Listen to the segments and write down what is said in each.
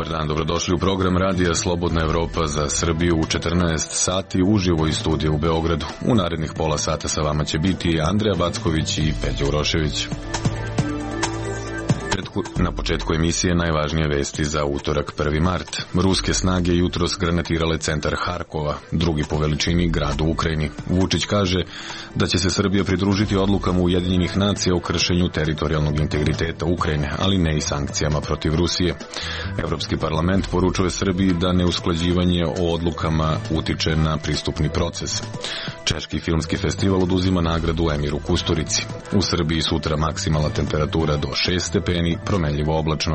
dan, dobrodošli u program Radija Slobodna Evropa za Srbiju u 14 sati uživo iz studija u Beogradu. U narednih pola sata sa vama će biti Andreja Backović i Peđa Urošević. Na početku emisije najvažnije vesti za utorak 1. mart. Ruske snage jutros granatirale centar Harkova, drugi po veličini grad u Ukrajini. Vučić kaže da će se Srbija pridružiti odlukama Ujedinjenih nacija o kršenju teritorijalnog integriteta Ukrajine, ali ne i sankcijama protiv Rusije. Evropski parlament poručuje Srbiji da neusklađivanje o odlukama utiče na pristupni proces. Češki filmski festival oduzima nagradu Emiru Kusturici. U Srbiji sutra maksimalna temperatura do 6 stepeni, promenljivo oblačno.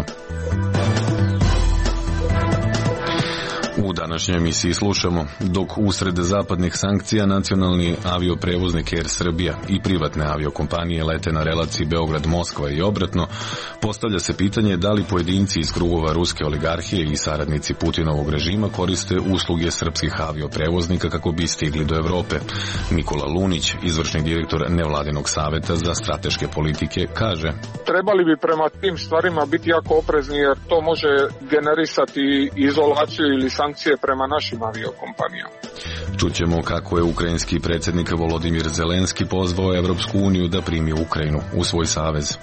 U današnjoj emisiji slušamo, dok usred zapadnih sankcija nacionalni avioprevoznik Air Srbija i privatne aviokompanije lete na relaciji Beograd-Moskva i obratno, postavlja se pitanje da li pojedinci iz krugova ruske oligarhije i saradnici Putinovog režima koriste usluge srpskih avioprevoznika kako bi stigli do Evrope. Nikola Lunić, izvršni direktor Nevladinog saveta za strateške politike, kaže: trebali bi prema tim stvarima biti jako oprezni jer to može generisati izolaciju ili sankcije prema našim aviokompanijama. Čućemo kako je ukrajinski predsjednik Volodimir Zelenski pozvao Evropsku uniju da primi Ukrajinu u svoj savez.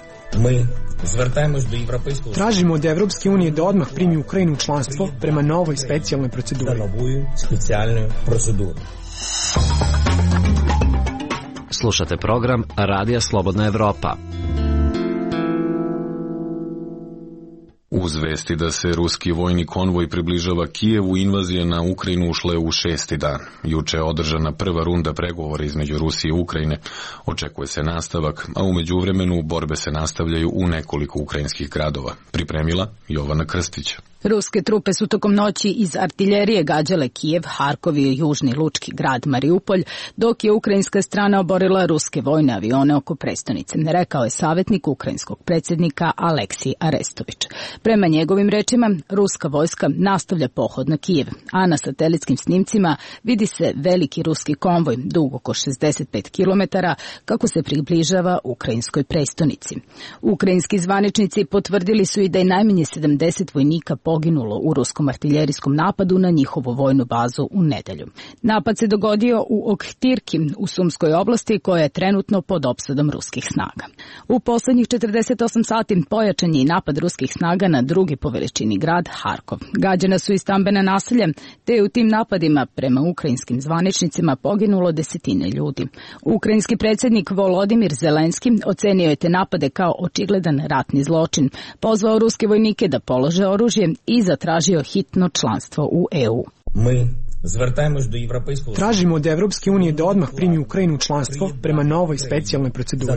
Tražimo od Evropske unije da odmah primi Ukrajinu u članstvo prema novoj specijalnoj proceduri. Slušate program Radija Slobodna Evropa. Uz vesti da se ruski vojni konvoj približava Kijevu, invazija na Ukrajinu ušla je u 6. dan. Juče je održana prva runda pregovora između Rusije i Ukrajine. Očekuje se nastavak, a u međuvremenu borbe se nastavljaju u nekoliko ukrajinskih gradova. Pripremila Jovana Krstić. Ruske trupe su tokom noći iz artiljerije gađale Kijev, Harkov i južni lučki grad Mariupolj, dok je ukrajinska strana oborila ruske vojne avione oko prestonice, rekao je savjetnik ukrajinskog predsjednika Aleksij Arestović. Prema njegovim rečima, ruska vojska nastavlja pohod na Kijev, a na satelitskim snimcima vidi se veliki ruski konvoj, dug oko 65 km, kako se približava ukrajinskoj prestonici. Ukrajinski zvaničnici potvrdili su i da je najmanje 70 vojnika poginulo u ruskom artiljerijskom napadu na njihovu vojnu bazu u nedelju. Napad se dogodio u Oktirki, u Sumskoj oblasti, koja je trenutno pod opsadom ruskih snaga. U poslednjih 48 sati pojačan je i napad ruskih snaga na drugi po veličini grad Harkov. Gađana su i stambena naselja, te je u tim napadima prema ukrajinskim zvaničnicima poginulo desetine ljudi. Ukrajinski predsjednik Volodimir Zelenski ocenio je te napade kao očigledan ratni zločin, pozvao ruske vojnike da polože oružje i zatražio hitno članstvo u EU. Tražimo od Evropske unije da odmah primi Ukrajinu u članstvo prema novoj specijalnoj proceduri.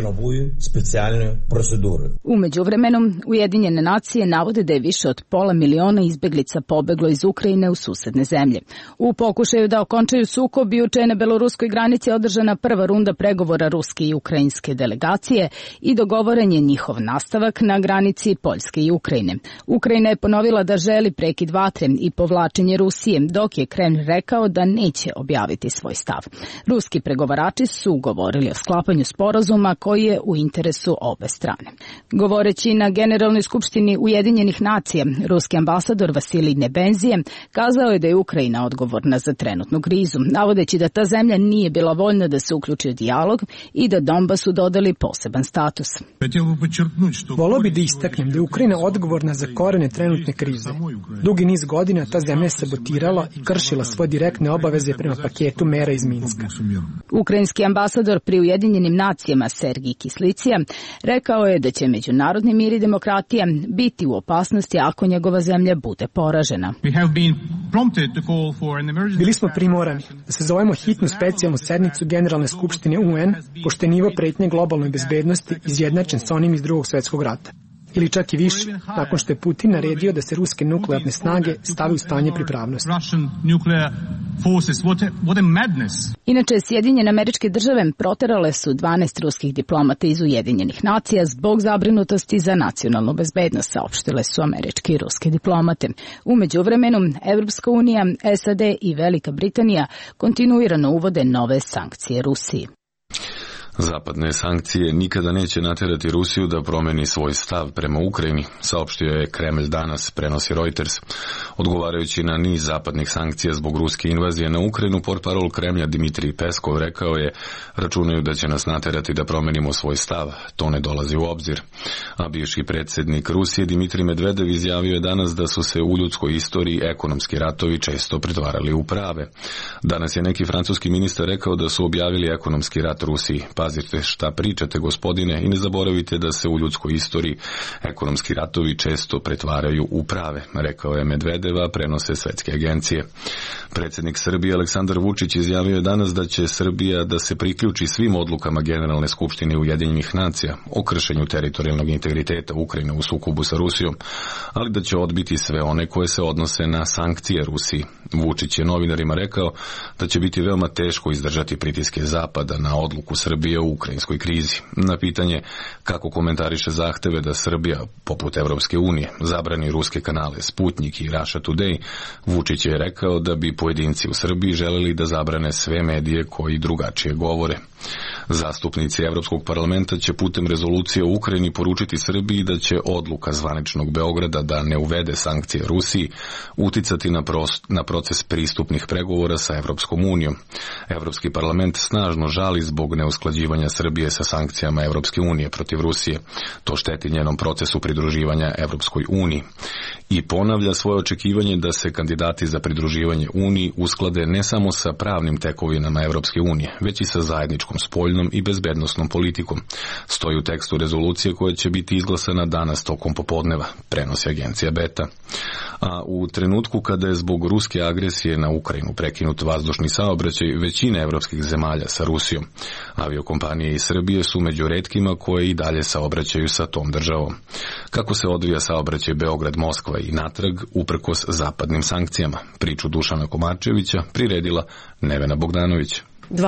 U međuvremenu, Ujedinjene nacije navode da je više od 500.000 izbeglica pobeglo iz Ukrajine u susedne zemlje. U pokušaju da okončaju sukob, juče je na beloruskoj granici održana prva runda pregovora ruske i ukrajinske delegacije i dogovoren je njihov nastavak na granici Poljske i Ukrajine. Ukrajina je ponovila da želi prekid vatre i povlačenje Rusije, dok je Kremlj rekao da neće objaviti svoj stav. Ruski pregovarači su govorili o sklapanju sporazuma koji je u interesu obe strane. Govoreći na Generalnoj skupštini Ujedinjenih nacija, ruski ambasador Vasilij Nebenzije kazao je da je Ukrajina odgovorna za trenutnu krizu, navodeći da ta zemlja nije bila voljna da se uključi u dijalog i da Donbasu dodali poseban status. Volio bi da istaknem da je Ukrajina odgovorna za korene trenutne krize. Dugi niz godina ta zemlja je sabotirala i kršila svoje direktne obaveze prema paketu mera iz Minska. Ukrajinski ambasador pri Ujedinjenim nacijama Sergij Kislicija rekao je da će međunarodni mir i demokratija biti u opasnosti ako njegova zemlja bude poražena. Bili smo primorani da se zovemo hitnu specijalnu sednicu Generalne skupštine UN, pošto je nivo pretnje globalnoj bezbednosti izjednačen sa onim iz Drugog svjetskog rata. Ili čak i više, nakon što je Putin naredio da se ruske nuklearne snage stave u stanje pripravnosti. Inače, Sjedinjene Američke Države proterale su 12 ruskih diplomata iz Ujedinjenih nacija zbog zabrinutosti za nacionalnu bezbednost, saopštile su američke i ruske diplomate. U međuvremenu, Evropska unija, SAD i Velika Britanija kontinuirano uvode nove sankcije Rusiji. Zapadne sankcije nikada neće naterati Rusiju da promeni svoj stav prema Ukrajini, saopštio je Kremlj danas, prenosi Reuters. Odgovarajući na niz zapadnih sankcija zbog ruske invazije na Ukrajinu, portparol Kremlja Dmitrij Peskov rekao je: računaju da će nas naterati da promenimo svoj stav, to ne dolazi u obzir. A bivši predsjednik Rusije Dmitrij Medvedev izjavio je danas da su se u ljudskoj istoriji ekonomski ratovi često pretvarali u prave. Danas je neki francuski ministar rekao da su objavili ekonomski rat Rusiji. Pazite šta pričate, gospodine, i ne zaboravite da se u ljudskoj istoriji ekonomski ratovi često pretvaraju u prave, rekao je Medvedeva, prenose svetske agencije. Predsjednik Srbije Aleksandar Vučić izjavio je danas da će Srbija da se priključi svim odlukama Generalne skupštine Ujedinjenih nacija o kršenju teritorijalnog integriteta Ukrajine u sukobu sa Rusijom, ali da će odbiti sve one koje se odnose na sankcije Rusiji. Vučić je novinarima rekao da će biti veoma teško izdržati pritiske Zapada na odluku Srbije u ukrajinskoj krizi. Na pitanje kako komentariše zahteve da Srbija, poput Evropske unije, zabrani ruske kanale Sputnik i Russia Today, Vučić je rekao da bi pojedinci u Srbiji želeli da zabrane sve medije koji drugačije govore. Zastupnici Evropskog parlamenta će putem rezolucije o Ukrajini poručiti Srbiji da će odluka zvaničnog Beograda da ne uvede sankcije Rusiji uticati na proces pristupnih pregovora sa Evropskom unijom. Evropski parlament snažno žali zbog neusklađivanja Srbije sa sankcijama Evropske unije protiv Rusije. To šteti njenom procesu pridruživanja Evropskoj uniji. I ponavlja svoje očekivanje da se kandidati za pridruživanje Uniji usklade ne samo sa pravnim tekovinama Evropske unije, već i sa zajedničkom spoljnom i bezbednosnom politikom. Stoji u tekstu rezolucije koja će biti izglasana danas tokom popodneva, prenosi agencija Beta. A u trenutku kada je zbog ruske agresije na Ukrajinu prekinut vazdušni saobraćaj većine evropskih zemalja sa Rusijom, aviokompanije iz Srbije su među retkima koje i dalje saobraćaju sa tom državom. Kako se odvija saobraćaj Beograd-Moskva i natrag uprkos zapadnim sankcijama? Priču Dušana Komarčevića priredila Nevena Bogdanović.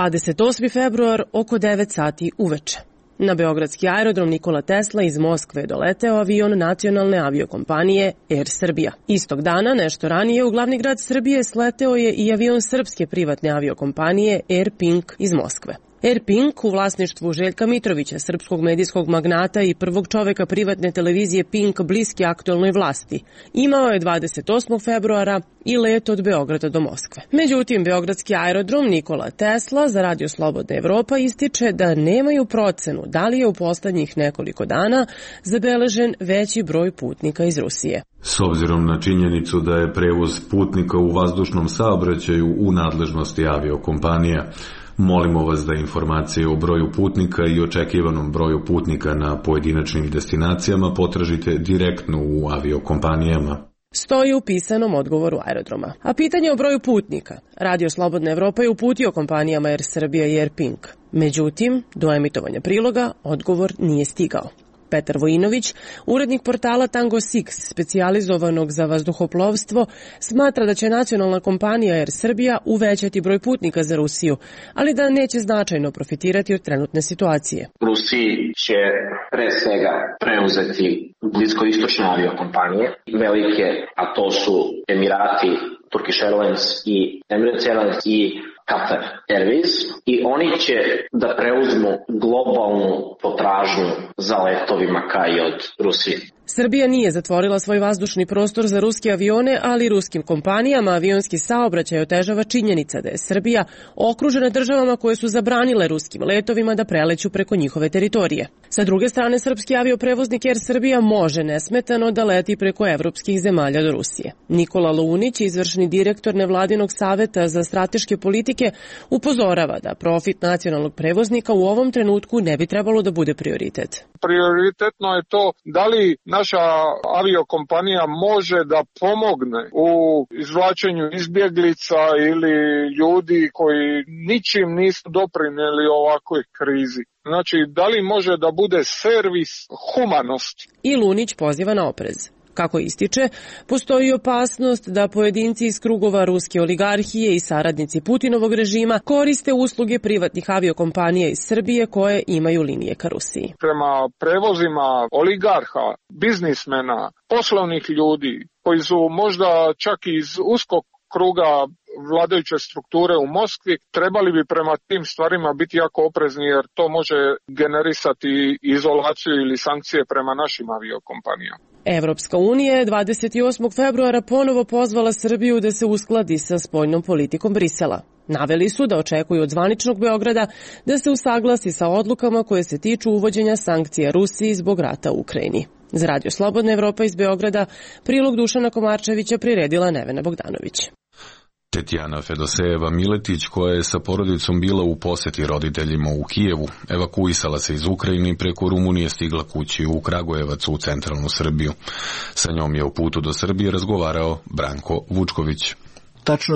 28. februar oko 9 sati uveče. Na beogradski aerodrom Nikola Tesla iz Moskve je doleteo avion nacionalne aviokompanije Air Srbija. Istog dana, nešto ranije, u glavni grad Srbije sleteo je i avion srpske privatne aviokompanije Air Pink iz Moskve. Air Pink, u vlasništvu Željka Mitrovića, srpskog medijskog magnata i prvog čoveka privatne televizije Pink bliski aktuelnoj vlasti, imao je 28. februara i let od Beograda do Moskve. Međutim, beogradski aerodrom Nikola Tesla za Radio Slobodna Evropa ističe da nemaju procenu da li je u poslednjih nekoliko dana zabeležen veći broj putnika iz Rusije. S obzirom na činjenicu da je prevoz putnika u vazdušnom saobraćaju u nadležnosti aviokompanija, molimo vas da informacije o broju putnika i očekivanom broju putnika na pojedinačnim destinacijama potražite direktno u aviokompanijama. Stoji u pisanom odgovoru aerodroma. A pitanje o broju putnika Radio Slobodna Evropa je uputio kompanijama Air Srbija i Air Pink. Međutim, do emitovanja priloga odgovor nije stigao. Petar Vojinović, urednik portala Tango Six, specijalizovanog za vazduhoplovstvo, smatra da će nacionalna kompanija Air Srbija uvećati broj putnika za Rusiju, ali da neće značajno profitirati od trenutne situacije. Rusiji će pre svega preuzeti bliskoistočne aviokompanije, velike, a to su Emirati, Turkish Airlines i Emirates Airlines i Qatar Airways, i oni će da preuzmu globalnu potražnju za letovima ka i od Rusije. Srbija nije zatvorila svoj vazdušni prostor za ruske avione, ali ruskim kompanijama avionski saobraćaj otežava činjenica da je Srbija okružena državama koje su zabranile ruskim letovima da preleću preko njihove teritorije. Sa druge strane, srpski avioprevoznik Air Srbija može nesmetano da leti preko evropskih zemalja do Rusije. Nikola Lunić, izvršni direktor nevladinog saveta za strateške politike, upozorava da profit nacionalnog prevoznika u ovom trenutku ne bi trebalo da bude prioritet. Prioritetno je to da li naša aviokompanija može da pomogne u izvlačenju izbjeglica ili ljudi koji ničim nisu doprinijeli ovakvoj krizi. Znači, da li može da bude servis humanosti? I Lunić poziva na oprez. Kako ističe, postoji opasnost da pojedinci iz krugova ruske oligarhije i saradnici Putinovog režima koriste usluge privatnih aviokompanija iz Srbije koje imaju linije ka Rusiji. Prema prevozima oligarha, biznismena, poslovnih ljudi koji su možda čak iz uskog kruga vladajuće strukture u Moskvi, trebali bi prema tim stvarima biti jako oprezni jer to može generisati izolaciju ili sankcije prema našim aviokompanijama. Evropska unija je 28. februara ponovo pozvala Srbiju da se uskladi sa spoljnom politikom Brisela. Naveli su da očekuju od zvaničnog Beograda da se usaglasi sa odlukama koje se tiču uvođenja sankcija Rusiji zbog rata u Ukrajini. Za Radio Slobodna Evropa iz Beograda prilog Dušana Komarčevića priredila Nevena Bogdanović. Tetjana Fedosejeva Miletić, koja je sa porodicom bila u poseti roditeljima u Kijevu, evakuisala se iz Ukrajine i preko Rumunije stigla kući u Kragujevac u centralnu Srbiju. Sa njom je u putu do Srbije razgovarao Branko Vučković. Tačno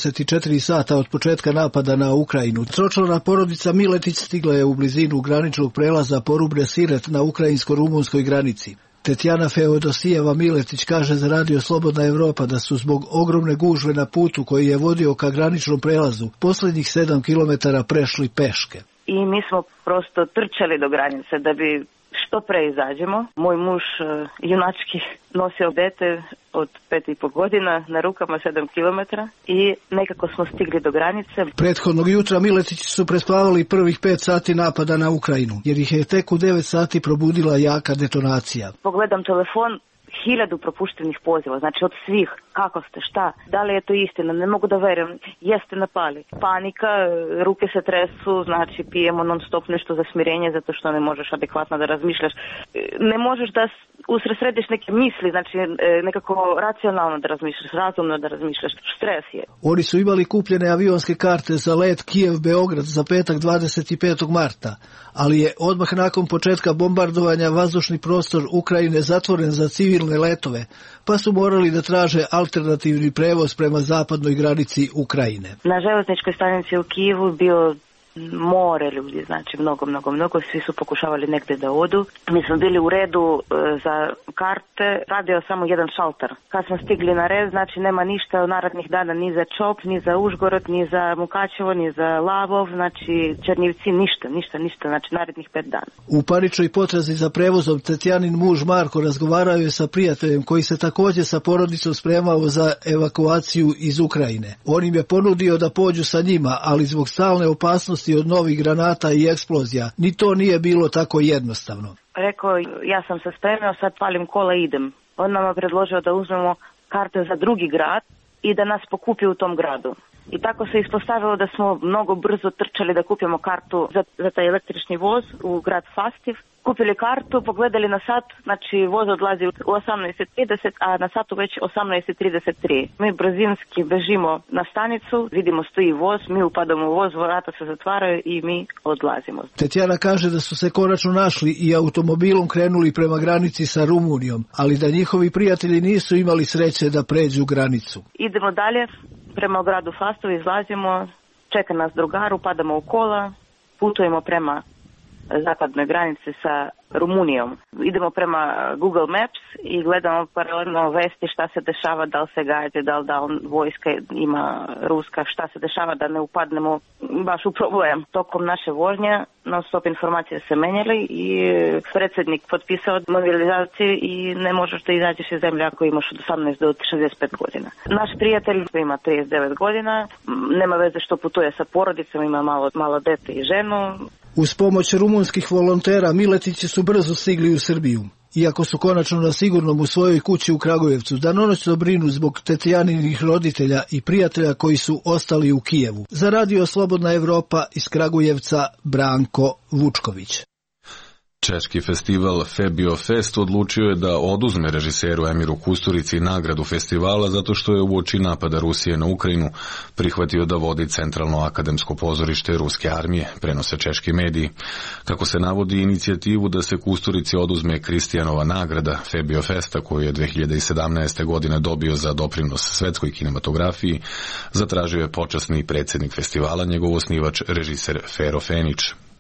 24 sata od početka napada na Ukrajinu, tročlana porodica Miletić stigla je u blizinu graničnog prelaza Porubre Siret na ukrajinsko-rumunskoj granici. Tetjana Feodosijeva Miletić kaže za Radio Slobodna Evropa da su zbog ogromne gužve na putu koji je vodio ka graničnom prelazu posljednjih 7 kilometara prešli peške. I mi smo prosto trčali do granice da bi što pre izađemo. Moj muž junački nosio dete od 5,5 godina na rukama 7 kilometara i nekako smo stigli do granice. Prethodnog jutra Miletići su prespavali prvih 5 sati napada na Ukrajinu, jer ih je tek u 9 sati probudila jaka detonacija. Pogledam telefon, 1000 propuštenih poziva, znači od svih, kako ste, šta, da li je to istina, ne mogu da verujem, jeste napali. Panika, ruke se tresu, znači pijemo non stop nešto za smirenje zato što ne možeš adekvatno da razmišljaš. Ne možeš da usredsrediš neke misli, znači nekako racionalno da razmišljaš, razumno da razmišljaš, stres je. Oni su imali kupljene avionske karte za let Kijev-Beograd za petak 25. marta, ali je odmah nakon početka bombardovanja vazdušni prostor Ukrajine zatvoren za civilne letove, pa su morali da traže alternativni prevoz prema zapadnoj granici Ukrajine. Na železničkoj stanici u Kijevu bio more ljudi, znači mnogo, svi su pokušavali negde da odu. Mi smo bili u redu za karte, radio samo jedan šalter. Kad smo stigli na red, znači nema ništa od narednih dana ni za Čop, ni za Užgorod, ni za Mukačevo, ni za Lavov, znači Černjivci, ništa, znači narednih 5 dana. U paničnoj potrazi za prevozom Tetjanin muž Marko razgovarao je sa prijateljem koji se također sa porodicom spremao za evakuaciju iz Ukrajine. On im je ponudio da pođu sa njima, ali zbog stalne opasnosti od novih granata i eksplozija, ni to nije bilo tako jednostavno. Rekao, ja sam se spremio, sad palim kola i idem. On nam je predložio da uzmemo karte za drugi grad i da nas pokupi u tom gradu. I tako se ispostavilo da smo mnogo brzo trčali da kupimo kartu za taj električni voz u grad Fastiv. Kupili kartu, pogledali na sat, znači voz odlazi u 18:30, a na satu već 18:33. Mi brzinski bežimo na stanicu, vidimo stoji voz, mi upadamo u voz, vrata se zatvaraju i mi odlazimo. Tetjana kaže da su se konačno našli i automobilom krenuli prema granici sa Rumunijom, ali da njihovi prijatelji nisu imali sreće da pređu granicu. Idemo dalje, prema gradu Fastov izlazimo, čeka nas drugar, upadamo u kola, putujemo prema zapadnoj granici sa Rumunijom. Idemo prema Google Maps i gledamo paralelno vesti šta se dešava, da li se gađa, da li vojska ima ruska, šta se dešava da ne upadnemo baš u problem. Tokom naše vožnje non stop informacije se menjali i predsjednik potpisao mobilizaciju i ne možeš da izađeš iz zemlje ako imaš od 18 do 65 godina. Naš prijatelj ima 39 godina, nema veze što putuje sa porodicom, ima malo dete i ženu. Uz pomoć rumunskih volontera Miletići su brzo stigli u Srbiju. Iako su konačno na sigurnom u svojoj kući u Kragujevcu, danonoćno brinu zbog Tetjaninih roditelja i prijatelja koji su ostali u Kijevu. Za Radio Slobodna Evropa iz Kragujevca Branko Vučković. Češki festival Febio Fest odlučio je da oduzme režiseru Emiru Kusturici nagradu festivala zato što je uoči napada Rusije na Ukrajinu prihvatio da vodi Centralno akademsko pozorište Ruske armije, prenose češki mediji. Kako se navodi, inicijativu da se Kusturici oduzme Kristijanova nagrada Febio Festa, koju je 2017. godine dobio za doprinos svetskoj kinematografiji, zatražio je počasni predsjednik festivala, njegov osnivač režiser Fero Fenić.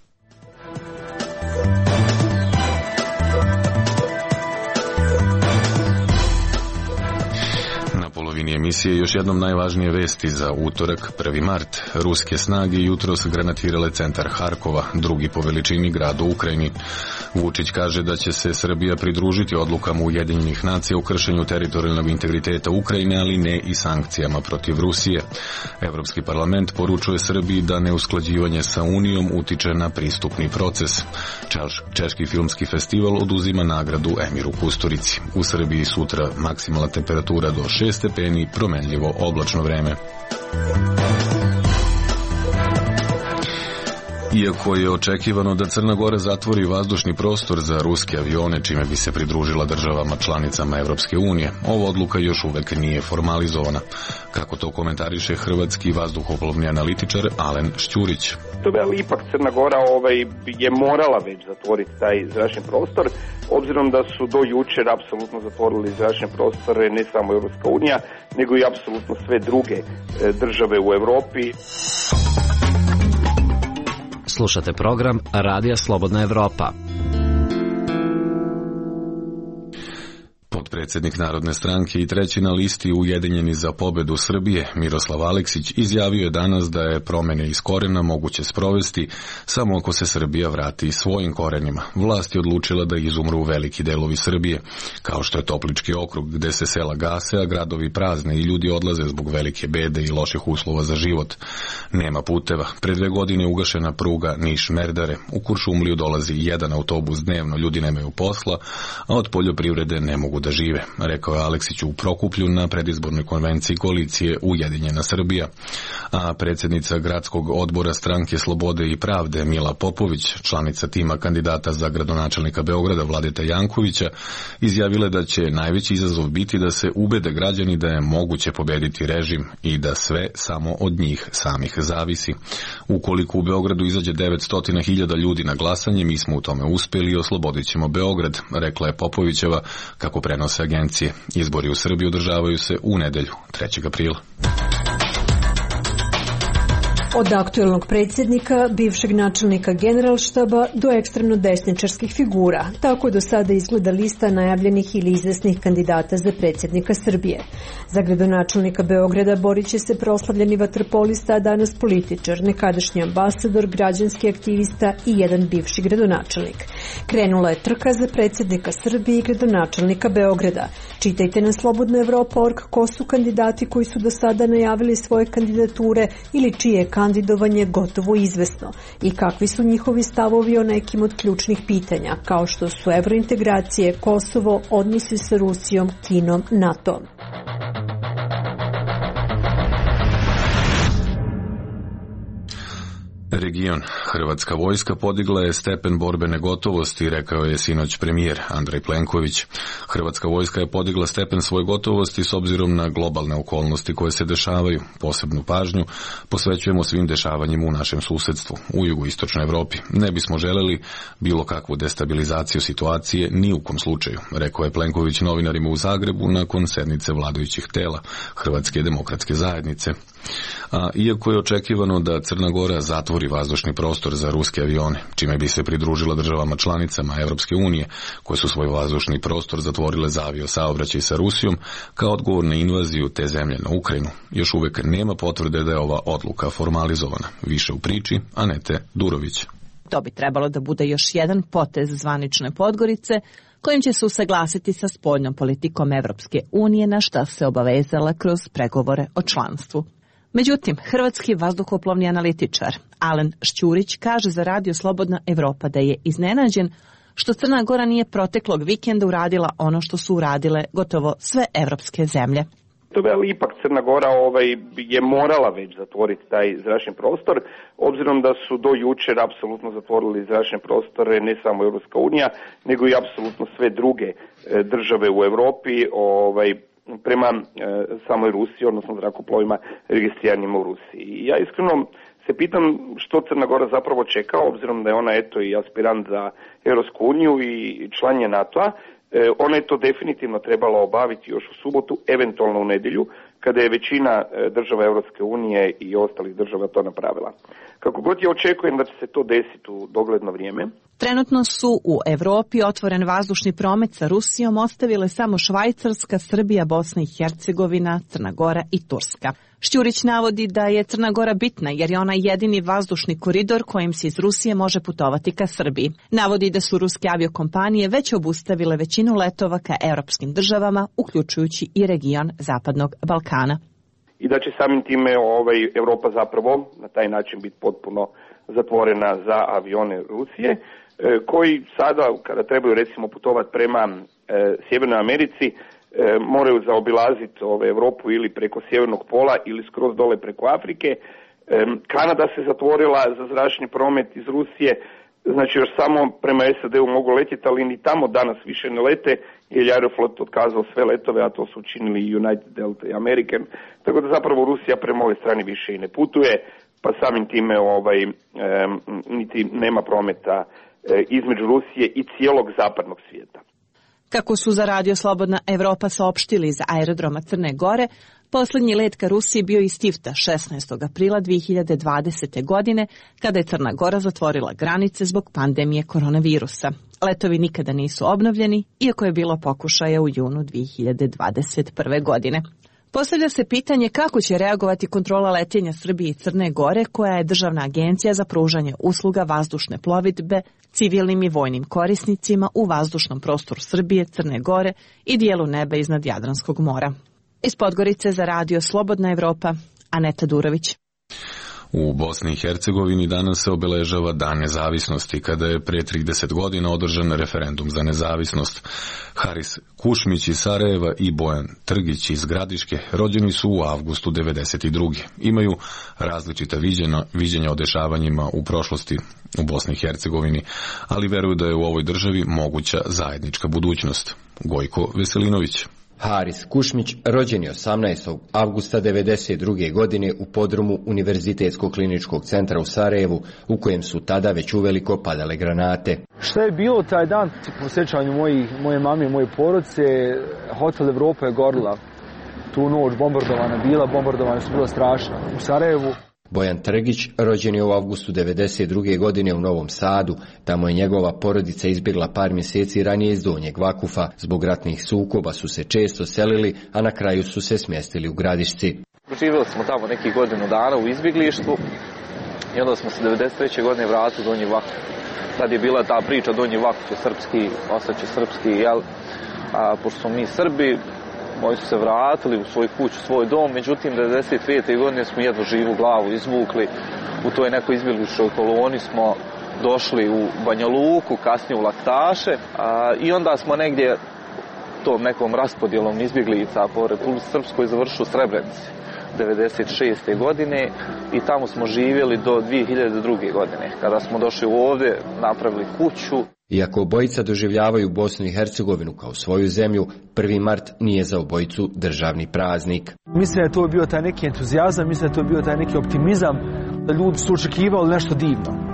Emisije još jednom najvažnije vesti za utorak 1. mart. Ruske snage jutros granatirale centar Harkova, drugi po veličini grad u Ukrajini. Vučić kaže da će se Srbija pridružiti odlukama Ujedinjenih nacija u kršenju teritorijalnog integriteta Ukrajine, ali ne i sankcijama protiv Rusije. Evropski parlament poručuje Srbiji da neusklađivanje sa Unijom utiče na pristupni proces. Češki filmski festival oduzima nagradu Emiru Kusturici. U Srbiji sutra maksimalna temperatura do 6 stepeni, promenljivo oblačno vreme. Iako je očekivano da Crna Gora zatvori vazdušni prostor za ruske avione, čime bi se pridružila državama članicama Evropske unije, ova odluka još uvek nije formalizovana. Kako to komentariše hrvatski vazduhoplovni analitičar Alen Šćurić. Ipak Crna Gora je morala već zatvoriti taj zračni prostor, obzirom da su do jučer apsolutno zatvorili zračne prostore ne samo Evropska unija, nego i apsolutno sve druge države u Evropi. Slušate program Radija Slobodna Evropa. Potpredsjednik Narodne stranke i treći na listi Ujedinjeni za pobedu Srbije, Miroslav Aleksić, izjavio je danas da je promjene iz korena moguće sprovesti samo ako se Srbija vrati svojim korenima. Vlast je odlučila da izumru veliki delovi Srbije, kao što je Toplički okrug, gde se sela gase, a gradovi prazne i ljudi odlaze zbog velike bede i loših uslova za život. Nema puteva. Pre 2 godine ugašena pruga Niš-Merdare. U Kuršumliju dolazi 1 autobus dnevno, ljudi nemaju posla, a od poljoprivrede ne mogu da žive, rekao je Aleksić u Prokuplju na predizbornoj konvenciji koalicije Ujedinjena Srbija. A predsjednica gradskog odbora Stranke Slobode i Pravde Mila Popović, članica tima kandidata za gradonačelnika Beograda Vladeta Jankovića, izjavila da će najveći izazov biti da se ubede građani da je moguće pobediti režim i da sve samo od njih samih zavisi. Ukoliko u Beogradu izađe 900.000 ljudi na glasanje, mi smo u tome uspjeli i oslobodit ćemo Beograd, rekla je Popovićeva, kako prenose agencije. Izbori u Srbiji održavaju se u nedelju, 3. aprila. Od aktuelnog predsjednika, bivšeg načelnika Generalštaba do ekstremno desničarskih figura. Tako do sada izgleda lista najavljenih ili izvesnih kandidata za predsjednika Srbije. Za gradonačelnika Beograda borit će se proslavljeni vaterpolista, a danas političar, nekadašnji ambasador, građanski aktivista i jedan bivši gradonačelnik. Krenula je trka za predsjednika Srbije i gradonačelnika Beograda. Čitajte na slobodnoevropa.org ko su kandidati koji su do sada najavili svoje kandidature ili čije je kandidovanje gotovo izvesno i kakvi su njihovi stavovi o nekim od ključnih pitanja, kao što su evrointegracije, Kosovo, odnosi sa Rusijom, Kinom, NATO-om. Region. Hrvatska vojska podigla je stepen borbene gotovosti, rekao je sinoć premijer Andrej Plenković. Hrvatska vojska je podigla stepen svoje gotovosti s obzirom na globalne okolnosti koje se dešavaju. Posebnu pažnju posvećujemo svim dešavanjima u našem susedstvu, u jugoistočnoj Evropi. Ne bismo želeli bilo kakvu destabilizaciju situacije ni u kom slučaju, rekao je Plenković novinarima u Zagrebu nakon sednice vladajućih tela Hrvatske demokratske zajednice. A iako je očekivano da Crna Gora zatvori vazdušni prostor za ruske avione, čime bi se pridružila državama članicama Evropske unije, koje su svoj vazdušni prostor zatvorile za aviosaobraćaj sa Rusijom, kao odgovor na invaziju te zemlje na Ukrajinu, još uvek nema potvrde da je ova odluka formalizovana. Više u priči Anete Durović. To bi trebalo da bude još jedan potez zvanične Podgorice, kojim će se usaglasiti sa spoljnom politikom Evropske unije, na šta se obavezala kroz pregovore o članstvu. Međutim, hrvatski vazduhoplovni analitičar Alen Šćurić kaže za Radio Slobodna Evropa da je iznenađen što Crna Gora nije proteklog vikenda uradila ono što su uradile gotovo sve evropske zemlje. Ipak Crna Gora je morala već zatvoriti taj zračni prostor, obzirom da su do jučer apsolutno zatvorili zračne prostore ne samo Evropska unija, nego i apsolutno sve druge države u Evropi, prema samoj Rusiji, odnosno zrakoplovima registriranima u Rusiji. I ja iskreno se pitam što Crna Gora zapravo čeka, obzirom da je ona i aspirant za Evropsku uniju i član je NATO-a. Ona je to definitivno trebala obaviti još u subotu, eventualno u nedjelju, kada je većina država Europske unije i ostalih država to napravila. Kako god ja očekujem da će se to desiti u dogledno vrijeme. Trenutno su u Evropi otvoren vazdušni promet sa Rusijom ostavile samo Švajcarska, Srbija, Bosna i Hercegovina, Crna Gora i Turska. Šćurić navodi da je Crna Gora bitna jer je ona jedini vazdušni koridor kojim se iz Rusije može putovati ka Srbiji. Navodi da su ruske aviokompanije već obustavile većinu letova ka europskim državama, uključujući i region Zapadnog Balkana. I da će samim time Europa zapravo na taj način biti potpuno zatvorena za avione Rusije, koji sada kada trebaju recimo putovati prema Sjevernoj Americi, moraju zaobilaziti Europu ili preko Sjevernog pola ili skroz dole preko Afrike. Kanada se zatvorila za zračni promet iz Rusije, znači još samo prema SAD-u mogu letjeti, ali ni tamo danas više ne lete, jer je Aeroflot otkazao sve letove, a to su učinili i United, Delta i American, tako da zapravo Rusija prema ovoj strani više i ne putuje, pa samim time niti nema prometa između Rusije i cijelog zapadnog svijeta. Kako su za Radio Slobodna Evropa saopštili iz aerodroma Crne Gore, posljednji let ka Rusiji bio iz Tivta 16. aprila 2020. godine, kada je Crna Gora zatvorila granice zbog pandemije koronavirusa. Letovi nikada nisu obnovljeni, iako je bilo pokušaja u junu 2021. godine. Postavlja se pitanje kako će reagovati kontrola letenja Srbije i Crne Gore, koja je državna agencija za pružanje usluga vazdušne plovidbe civilnim i vojnim korisnicima u vazdušnom prostoru Srbije, Crne Gore i dijelu neba iznad Jadranskog mora. Iz Podgorice za Radio Slobodna Evropa, Aneta Durović. U Bosni i Hercegovini danas se obeležava Dan nezavisnosti, kada je pre 30 godina održan referendum za nezavisnost. Haris Kušmić iz Sarajeva i Bojan Trgić iz Gradiške rođeni su u avgustu 1992. Imaju različita viđenja o dešavanjima u prošlosti u Bosni i Hercegovini, ali veruju da je u ovoj državi moguća zajednička budućnost. Gojko Veselinović. Haris Kušmić rođen je 18. avgusta 1992. godine u podrumu Univerzitetskog kliničkog centra u Sarajevu, u kojem su tada već uveliko padale granate. Šta je bilo taj dan po sjećanju moje mame i moje porodice? Hotel Evropa je gorila. Tu noć bombardovana su bila strašna. U Sarajevu. Bojan Trgić rođen je u avgustu 1992. godine u Novom Sadu. Tamo je njegova porodica izbjegla par mjeseci ranije iz Donjeg Vakufa. Zbog ratnih sukoba su se često selili, a na kraju su se smjestili u Gradišci. Živjeli smo tamo nekih godinu dana u izbjeglištvu i onda smo se 1993. godine vratili u Donji Vakuf. Tad je bila ta priča Donji Vakuf je srpski, ostaće srpski, jel? Pošto smo mi Srbi, moji su se vratili u svoju kuću, svoj dom, međutim 1995. godine smo jednu živu glavu izvukli. U toj nekoj izbjegličkoj koloni smo došli u Banja Luku, kasnije u Laktaše i onda smo negdje tom nekom raspodjelom izbjeglica po Republici Srpskoj završili u Srebrenici 1996. godine i tamo smo živjeli do 2002. godine. Kada smo došli ovdje, napravili kuću. Iako obojica doživljavaju Bosnu i Hercegovinu kao svoju zemlju, 1. mart nije za obojicu državni praznik. Mislim da je to bio taj neki entuzijazam, mislim da je to bio taj neki optimizam, da ljudi su očekivali nešto divno.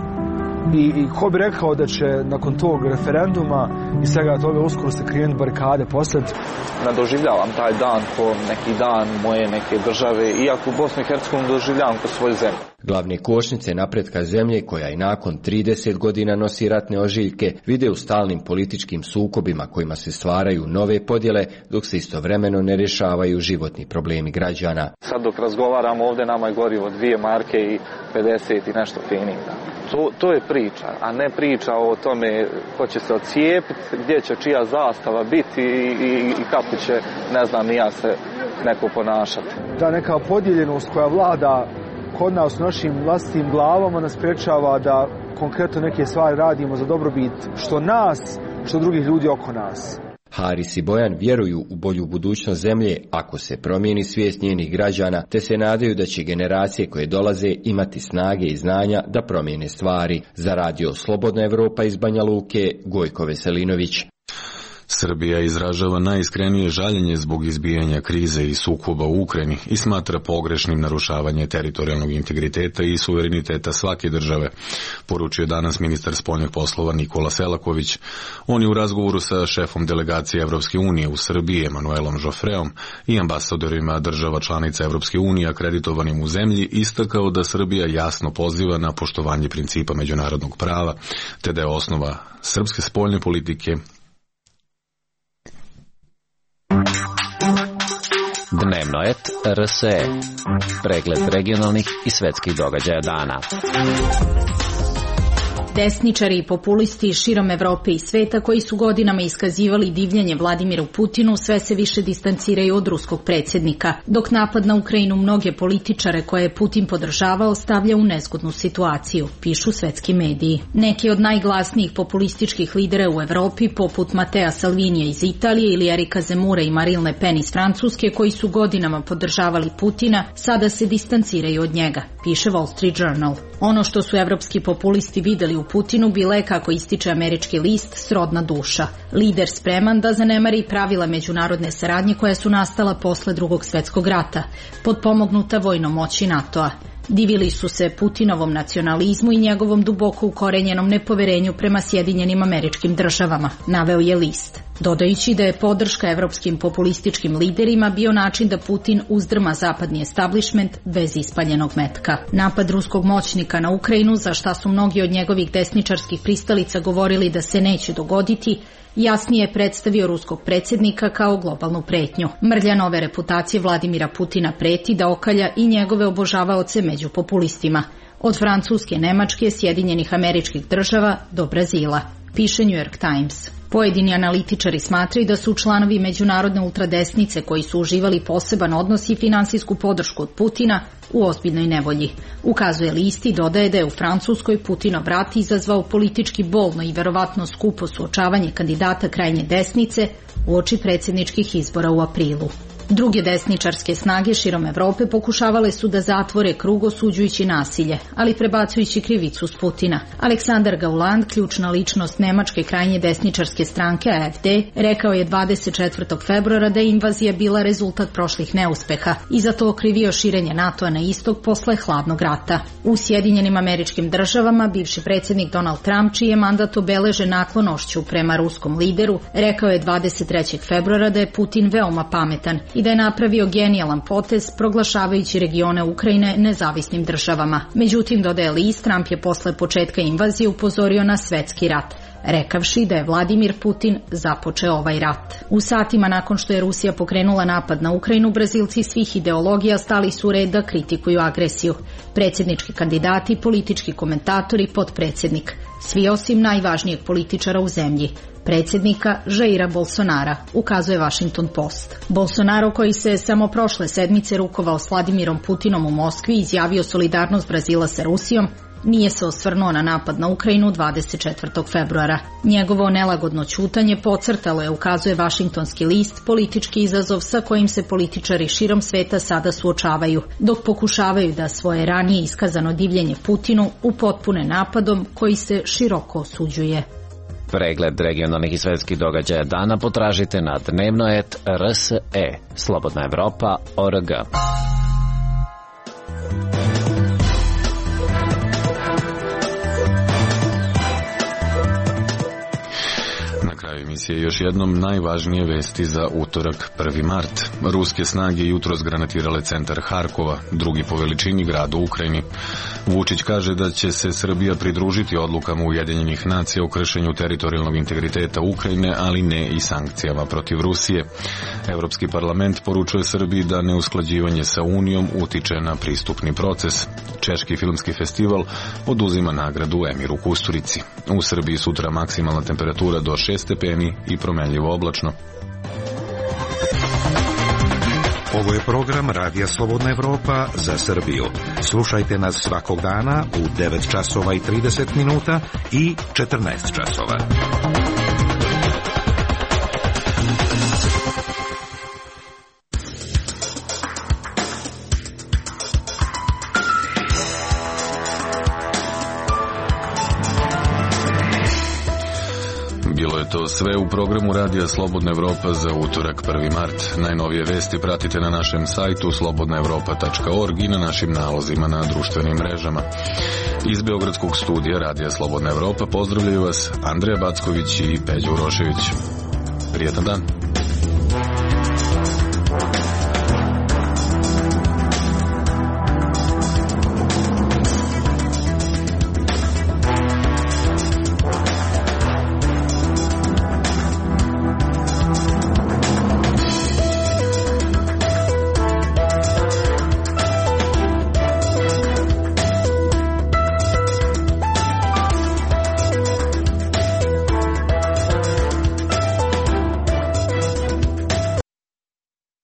I ko bi rekao da će nakon tog referenduma i svega toga uskoro se krenuti barikade posled. Doživljavam taj dan ko neki dan moje neke države, iako u Bosnu i Hercegovini doživljavam ko svoju zemlju. Glavne kočnice napretka zemlje, koja i nakon 30 godina nosi ratne ožiljke, vide u stalnim političkim sukobima kojima se stvaraju nove podjele, dok se istovremeno ne rješavaju životni problemi građana. Sad dok razgovaramo ovdje nama je gorivo 2 marke i 50 i nešto finika. To je priča, a ne priča o tome ko će se odcijepiti, gdje će čija zastava biti i kako će, ne znam, ni ja se neko ponašati. Ta neka podijeljenost koja vlada kod nas u našim vlastitim glavama nas sprečava da konkretno neke stvari radimo za dobrobit što nas, što drugih ljudi oko nas. Haris i Bojan vjeruju u bolju budućnost zemlje ako se promijeni svijest njenih građana, te se nadaju da će generacije koje dolaze imati snage i znanja da promijene stvari. Za Radio Slobodna Evropa iz Banja Luke, Gojko Veselinović. Srbija izražava najiskrenije žaljenje zbog izbijanja krize i sukoba u Ukrajini i smatra pogrešnim narušavanje teritorijalnog integriteta i suvereniteta svake države, poručio danas ministar spoljnih poslova Nikola Selaković. On je u razgovoru sa šefom delegacije Evropske unije u Srbiji Emanuelom Žofreom i ambasadorima država članica Evropske unije akreditovanim u zemlji istakao da Srbija jasno poziva na poštovanje principa međunarodnog prava, te da je osnova srpske spoljne politike Dnevnoet RSE. Pregled regionalnih i svetskih događaja dana. Desničari i populisti širom Evrope i sveta koji su godinama iskazivali divljenje Vladimiru Putinu sve se više distanciraju od ruskog predsjednika, dok napad na Ukrajinu mnoge političare koje je Putin podržavao stavlja u nezgodnu situaciju, pišu svetski mediji. Neki od najglasnijih populističkih lidera u Evropi, poput Matea Salvinija iz Italije ili Erika Zemura i Marine Le Pen iz Francuske, koji su godinama podržavali Putina, sada se distanciraju od njega, piše Wall Street Journal. Ono što su evropski populisti videli u Putinu bila je, kako ističe američki list, srodna duša. Lider spreman da zanemari pravila međunarodne saradnje koja su nastala posle Drugog svjetskog rata, potpomognuta vojnom moći NATO-a. Divili su se Putinovom nacionalizmu i njegovom duboko ukorenjenom nepoverenju prema Sjedinjenim Američkim Državama, naveo je list, dodajući da je podrška evropskim populističkim liderima bio način da Putin uzdrma zapadni establishment bez ispaljenog metka. Napad ruskog moćnika na Ukrajinu, za šta su mnogi od njegovih desničarskih pristalica govorili da se neće dogoditi, jasnije je predstavio ruskog predsjednika kao globalnu pretnju. Mrlja nove reputacije Vladimira Putina preti da okalja i njegove obožavaoce među populistima, od Francuske, Nemačke, Sjedinjenih Američkih Država do Brazila, piše New York Times. Pojedini analitičari smatraju da su članovi međunarodne ultradesnice koji su uživali poseban odnos i finansijsku podršku od Putina u ozbiljnoj nevolji. Ukazuje list i dodaje da je u Francuskoj Putinov rat izazvao politički bolno i verovatno skupo suočavanje kandidata krajnje desnice uoči predsjedničkih izbora u aprilu. Druge desničarske snage širom Evrope pokušavale su da zatvore krug osuđujući nasilje, ali prebacujući krivicu s Putina. Aleksandar Gauland, ključna ličnost nemačke krajnje desničarske stranke AfD, rekao je 24. februara da je invazija bila rezultat prošlih neuspeha i za to okrivio širenje NATO-a na istok posle hladnog rata. U Sjedinjenim Američkim Državama bivši predsjednik Donald Trump, čiji je mandat obeleže naklonošću prema ruskom lideru, rekao je 23. februara da je Putin veoma pametan i da je napravio genijalan potez proglašavajući regione Ukrajine nezavisnim državama. Međutim, dodaje list, Trump je posle početka invazije upozorio na svetski rat, rekavši da je Vladimir Putin započeo ovaj rat. U satima nakon što je Rusija pokrenula napad na Ukrajinu, Brazilci svih ideologija stali su u red da kritikuju agresiju. Predsjednički kandidati, politički komentatori, potpredsjednik, svi osim najvažnijeg političara u zemlji, predsjednika Jaira Bolsonara, ukazuje Washington Post. Bolsonaro, koji se samo prošle sedmice rukovao s Vladimirom Putinom u Moskvi, izjavio solidarnost Brazila sa Rusijom, nije se osvrnuo na napad na Ukrajinu 24. februara. Njegovo nelagodno ćutanje podcrtalo je, ukazuje Washingtonski list, politički izazov sa kojim se političari širom sveta sada suočavaju, dok pokušavaju da svoje ranije iskazano divljenje Putinu upotpune napadom koji se široko osuđuje. Pregled regionalnih i svetskih događaja dana potražite na Dnevnoet RSE, Slobodna Evropa.org. Emisije još jednom najvažnije vesti za utorak 1. mart. Ruske snage jutros granatirale centar Harkova, drugi po veličini grad u Ukrajini. Vučić kaže da će se Srbija pridružiti odlukama Ujedinjenih nacija o kršenju teritorijalnog integriteta Ukrajine, ali ne i sankcijama protiv Rusije. Evropski parlament poručuje Srbiji da neusklađivanje sa Unijom utiče na pristupni proces. Češki filmski festival oduzima nagradu Emiru Kusturici. U Srbiji sutra maksimalna temperatura do 6 stepeni i promenljivo oblačno. Ovo je program Radija Slobodna Evropa za Srbiju. Slušajte nas svakog dana u 9 časova i 30 minuta i 14 časova. to sve u programu Radija Slobodna Evropa za utorak 1. mart. Najnovije vesti pratite na našem sajtu slobodnaevropa.org i na našim nalozima na društvenim mrežama. Iz Beogradskog studija Radija Slobodna Evropa pozdravljaju vas Andreja Backović i Peđa Urošević. Prijetan dan.